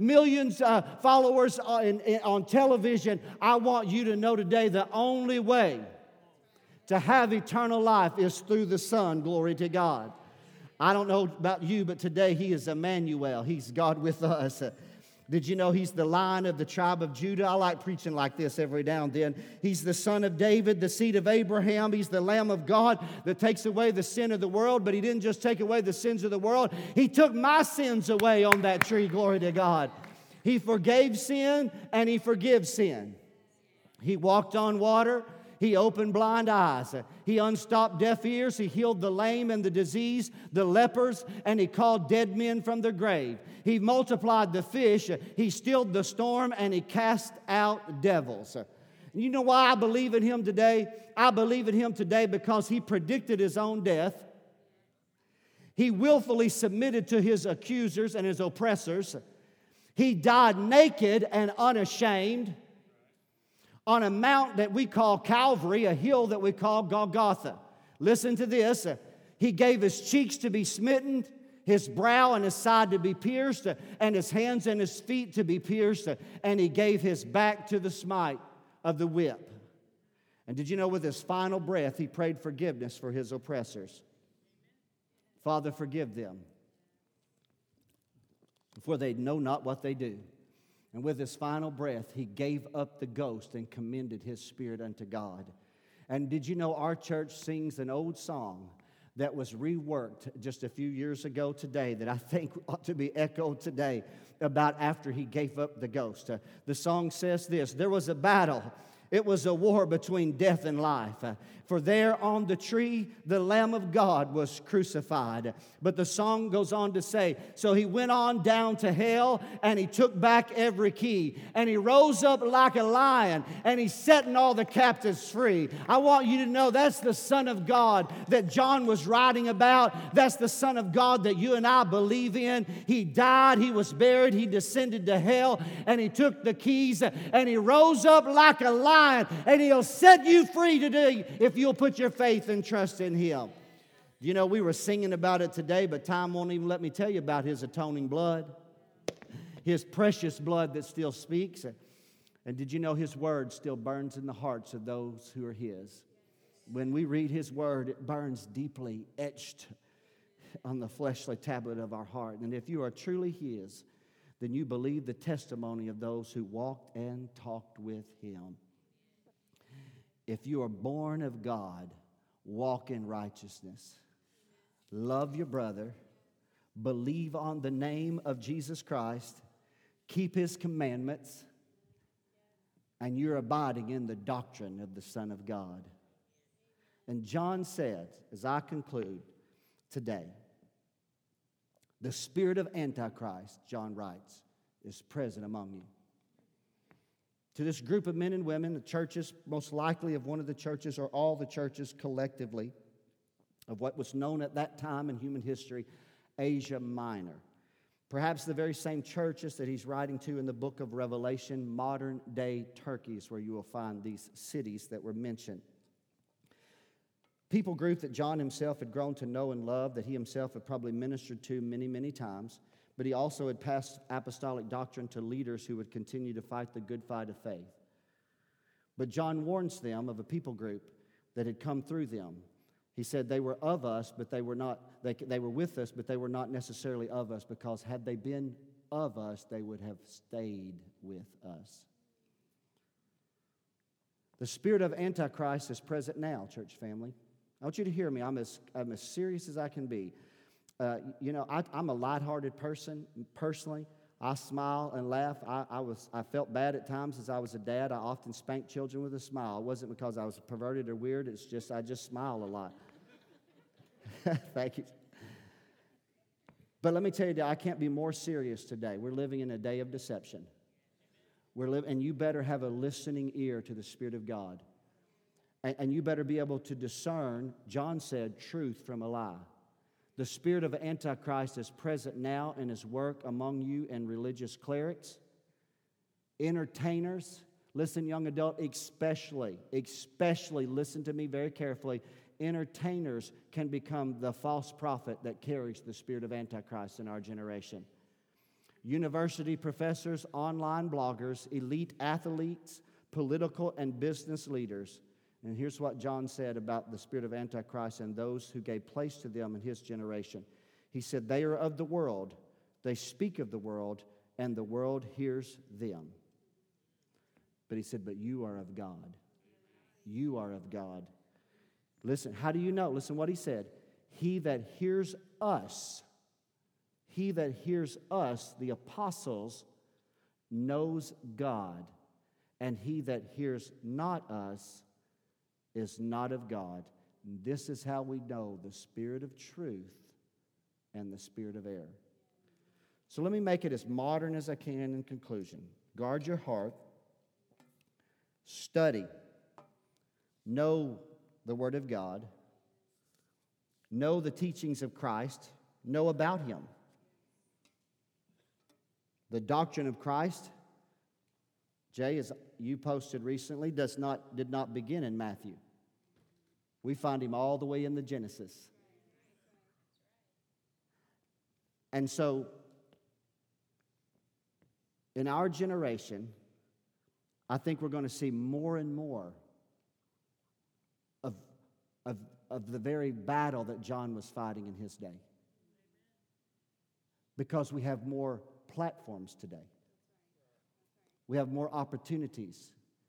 on television. I want you to know today the only way to have eternal life is through the Son. Glory to God. I don't know about you, but today He is Emmanuel. He's God with us. Did you know He's the Lion of the tribe of Judah? I like preaching like this every now and then. He's the Son of David, the seed of Abraham. He's the Lamb of God that takes away the sin of the world. But He didn't just take away the sins of the world. He took my sins away on that tree. Glory to God. He forgave sin and He forgives sin. He walked on water. He opened blind eyes. He unstopped deaf ears. He healed the lame and the diseased, the lepers, and He called dead men from the grave. He multiplied the fish. He stilled the storm, and He cast out devils. You know why I believe in Him today? I believe in Him today because He predicted His own death. He willfully submitted to His accusers and His oppressors. He died naked and unashamed on a mount that we call Calvary, a hill that we call Golgotha. Listen to this. He gave His cheeks to be smitten, His brow and His side to be pierced, and His hands and His feet to be pierced, and He gave His back to the smite of the whip. And did you know with His final breath, He prayed forgiveness for His oppressors? Father, forgive them, for they know not what they do. And with His final breath, He gave up the ghost and commended His spirit unto God. And did you know our church sings an old song that was reworked just a few years ago today that I think ought to be echoed today about after He gave up the ghost? The song says this: there was a battle. It was a war between death and life. For there on the tree, the Lamb of God was crucified. But the song goes on to say, so He went on down to hell, and He took back every key. And He rose up like a lion, and He's setting all the captives free. I want you to know that's the Son of God that John was writing about. That's the Son of God that you and I believe in. He died, He was buried, He descended to hell, and He took the keys, and He rose up like a lion, and He'll set you free today if you'll put your faith and trust in Him. You know, we were singing about it today, but time won't even let me tell you about His atoning blood, His precious blood that still speaks. And did you know His word still burns in the hearts of those who are His? When we read His word, it burns deeply, etched on the fleshly tablet of our heart. And if you are truly His, then you believe the testimony of those who walked and talked with Him. If you are born of God, walk in righteousness. Love your brother. Believe on the name of Jesus Christ. Keep His commandments. And you're abiding in the doctrine of the Son of God. And John said, as I conclude today, the spirit of Antichrist, John writes, is present among you. To this group of men and women, the churches, most likely of one of the churches or all the churches collectively, of what was known at that time in human history, Asia Minor. Perhaps the very same churches that he's writing to in the book of Revelation, modern-day Turkey is where you will find these cities that were mentioned. People group that John himself had grown to know and love, that he himself had probably ministered to many, many times. But he also had passed apostolic doctrine to leaders who would continue to fight the good fight of faith. But John warns them of a people group that had come through them. He said they were of us, but they were not. They were with us, but they were not necessarily of us, because had they been of us, they would have stayed with us. The spirit of Antichrist is present now, church family. I want you to hear me. I'm as serious as I can be. I'm a lighthearted person, personally. I smile and laugh. I felt bad at times as I was a dad. I often spanked children with a smile. It wasn't because I was perverted or weird. It's just I just smile a lot. Thank you. But let me tell you, I can't be more serious today. We're living in a day of deception. And you better have a listening ear to the Spirit of God. And you better be able to discern, John said, truth from a lie. The spirit of Antichrist is present now in his work among you and religious clerics, entertainers. Listen, young adult, especially listen to me very carefully. Entertainers can become the false prophet that carries the spirit of Antichrist in our generation. University professors, online bloggers, elite athletes, political and business leaders. And here's what John said about the spirit of Antichrist and those who gave place to them in his generation. He said, they are of the world, they speak of the world, and the world hears them. But he said, but you are of God. You are of God. Listen, how do you know? Listen what he said. He that hears us, the apostles, knows God. And he that hears not us is not of God. And this is how we know the spirit of truth and the spirit of error. So let me make it as modern as I can in conclusion. Guard your heart. Study. Know the Word of God. Know the teachings of Christ. Know about Him. The doctrine of Christ, Jay, as you posted recently, did not begin in Matthew. We find Him all the way in the Genesis. And so, in our generation, I think we're going to see more and more of the very battle that John was fighting in his day. Because we have more platforms today. We have more opportunities.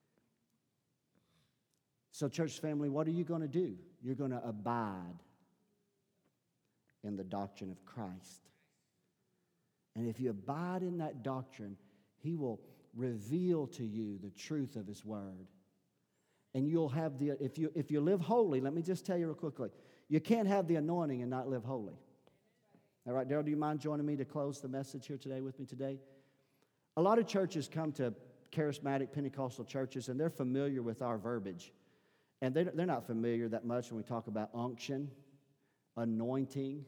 So, church family, what are you going to do? You're going to abide in the doctrine of Christ. And if you abide in that doctrine, He will reveal to you the truth of His Word. And you'll have if you live holy, let me just tell you real quickly, you can't have the anointing and not live holy. All right, Daryl, do you mind joining me to close the message here today with me today? A lot of churches come to charismatic Pentecostal churches, and they're familiar with our verbiage. And they're not familiar that much when we talk about unction, anointing.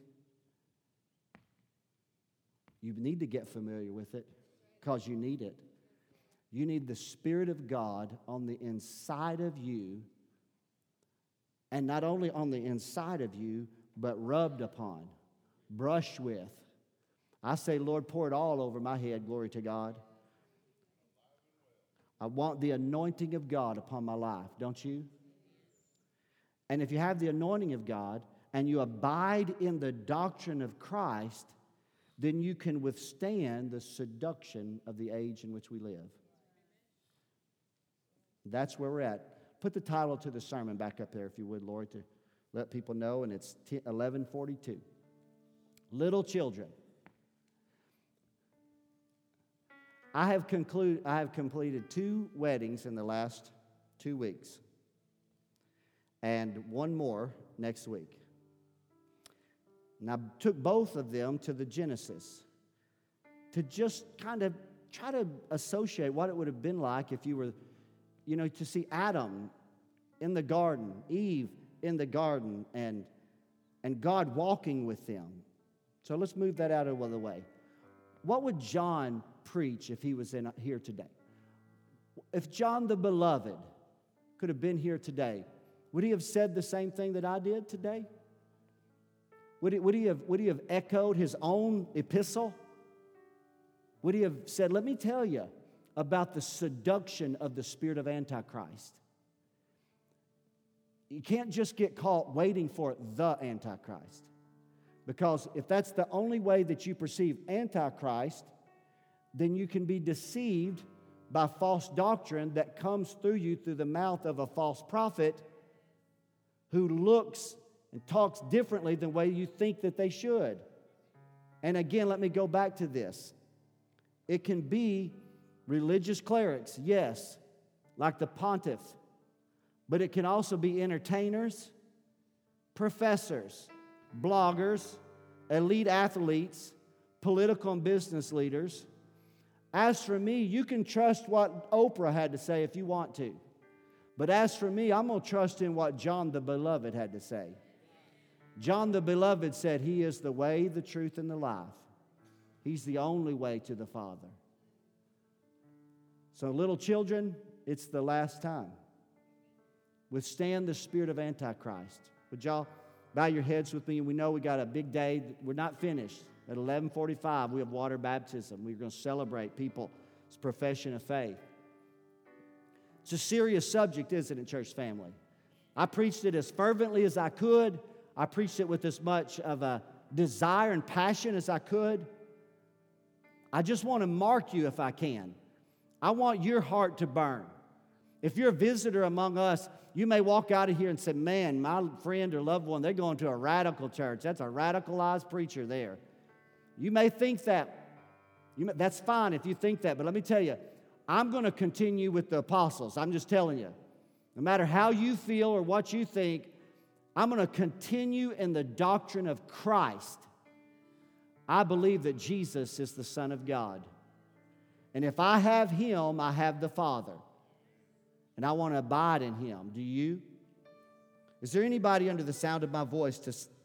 You need to get familiar with it because you need it. You need the Spirit of God on the inside of you, and not only on the inside of you, but rubbed upon, brushed with. I say, Lord, pour it all over my head, glory to God. I want the anointing of God upon my life, don't you? And if you have the anointing of God and you abide in the doctrine of Christ, then you can withstand the seduction of the age in which we live. That's where we're at. Put the title to the sermon back up there, if you would, Lord, to let people know, and it's 11:42. Little children. I have completed 2 weddings in the last 2 weeks, and one more next week. And I took both of them to the Genesis to just kind of try to associate what it would have been like if you were, to see Adam in the garden, Eve in the garden, and God walking with them. So let's move that out of the way. What would John preach if he was in here today? If John the Beloved could have been here today, would he have said the same thing that I did today? Would he have echoed his own epistle? Would he have said, let me tell you about the seduction of the spirit of Antichrist? You can't just get caught waiting for the Antichrist. Because if that's the only way that you perceive Antichrist, then you can be deceived by false doctrine that comes through you through the mouth of a false prophet who looks and talks differently than the way you think that they should. And again, let me go back to this. It can be religious clerics, yes, like the pontiff, but it can also be entertainers, professors, bloggers, elite athletes, political and business leaders. As for me, you can trust what Oprah had to say if you want to. But as for me, I'm going to trust in what John the Beloved had to say. John the Beloved said, He is the way, the truth, and the life. He's the only way to the Father. So, little children, it's the last time. Withstand the spirit of Antichrist. Would y'all bow your heads with me? We know we got a big day. We're not finished. At 11:45, we have water baptism. We're going to celebrate people's profession of faith. It's a serious subject, isn't it, church family? I preached it as fervently as I could. I preached it with as much of a desire and passion as I could. I just want to mark you if I can. I want your heart to burn. If you're a visitor among us, you may walk out of here and say, man, my friend or loved one, they're going to a radical church. That's a radicalized preacher there. You may think that. That's fine if you think that. But let me tell you, I'm going to continue with the apostles. I'm just telling you. No matter how you feel or what you think, I'm going to continue in the doctrine of Christ. I believe that Jesus is the Son of God. And if I have Him, I have the Father. And I want to abide in Him. Do you? Is there anybody under the sound of my voice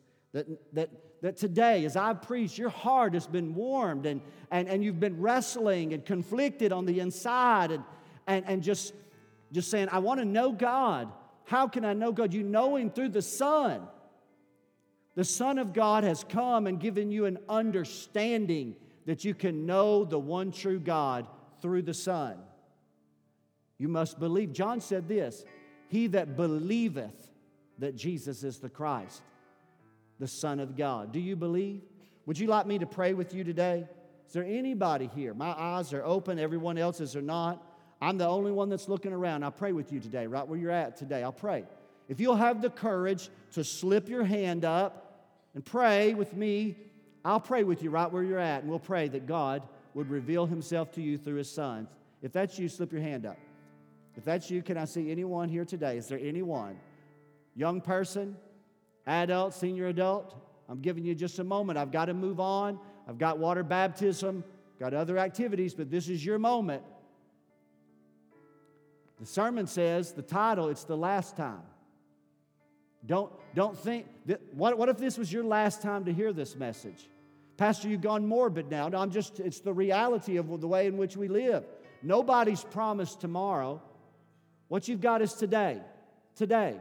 that today, as I preach, your heart has been warmed and you've been wrestling and conflicted on the inside and just saying, I want to know God. How can I know God? You know Him through the Son. The Son of God has come and given you an understanding that you can know the one true God through the Son. You must believe. John said this, He that believeth that Jesus is the Christ, the Son of God. Do you believe? Would you like me to pray with you today? Is there anybody here? My eyes are open. Everyone else's are not. I'm the only one that's looking around. I'll pray with you today, right where you're at today. I'll pray. If you'll have the courage to slip your hand up and pray with me, I'll pray with you right where you're at, and we'll pray that God would reveal Himself to you through His Son. If that's you, slip your hand up. If that's you, can I see anyone here today? Is there anyone? Young person, adult, senior adult? I'm giving you just a moment. I've got to move on. I've got water baptism, got other activities, but this is your moment. The sermon says, the title, it's the last time. Don't think, what if this was your last time to hear this message? Pastor, you've gone morbid now. No, it's the reality of the way in which we live. Nobody's promised tomorrow. What you've got is today. Today.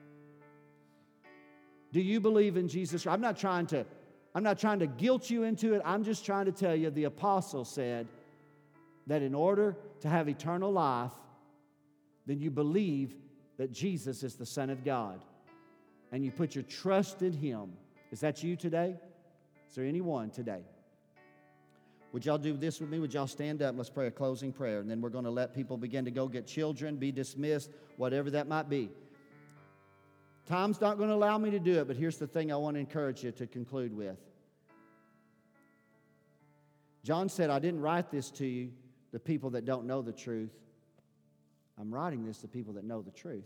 Do you believe in Jesus? I'm not trying to guilt you into it. I'm just trying to tell you the apostle said that in order to have eternal life, then you believe that Jesus is the Son of God. And you put your trust in Him. Is that you today? Is there anyone today? Would y'all do this with me? Would y'all stand up? Let's pray a closing prayer. And then we're going to let people begin to go get children, be dismissed, whatever that might be. Time's not going to allow me to do it, but here's the thing I want to encourage you to conclude with. John said, I didn't write this to you, the people that don't know the truth. I'm writing this to people that know the truth.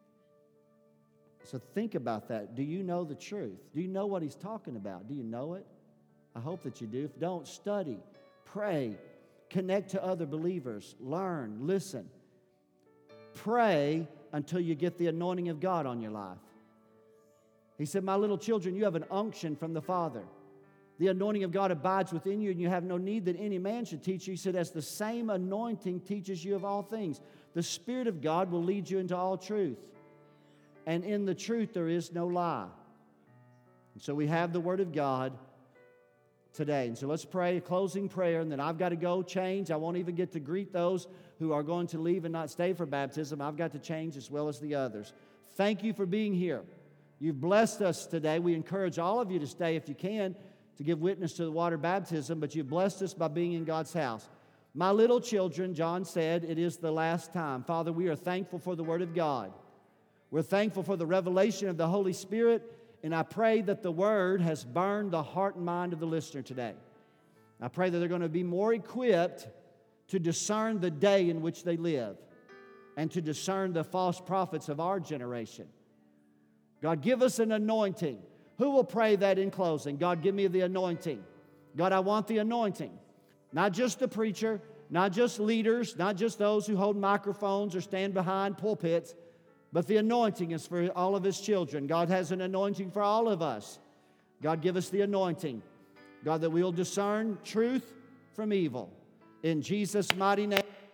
So think about that. Do you know the truth? Do you know what he's talking about? Do you know it? I hope that you do. If don't, study, pray, connect to other believers, learn, listen. Pray until you get the anointing of God on your life. He said, my little children, you have an unction from the Father. The anointing of God abides within you, and you have no need that any man should teach you. He said, as the same anointing teaches you of all things, the Spirit of God will lead you into all truth. And in the truth there is no lie. And so we have the Word of God today. And so let's pray a closing prayer, and then I've got to go change. I won't even get to greet those who are going to leave and not stay for baptism. I've got to change as well as the others. Thank you for being here. You've blessed us today. We encourage all of you to stay if you can to give witness to the water baptism, but you've blessed us by being in God's house. My little children, John said, it is the last time. Father, we are thankful for the Word of God. We're thankful for the revelation of the Holy Spirit, and I pray that the Word has burned the heart and mind of the listener today. I pray that they're going to be more equipped to discern the day in which they live and to discern the false prophets of our generation. God, give us an anointing. Who will pray that in closing? God, give me the anointing. God, I want the anointing. Not just the preacher, not just leaders, not just those who hold microphones or stand behind pulpits, but the anointing is for all of His children. God has an anointing for all of us. God, give us the anointing. God, that we will discern truth from evil. In Jesus' mighty name.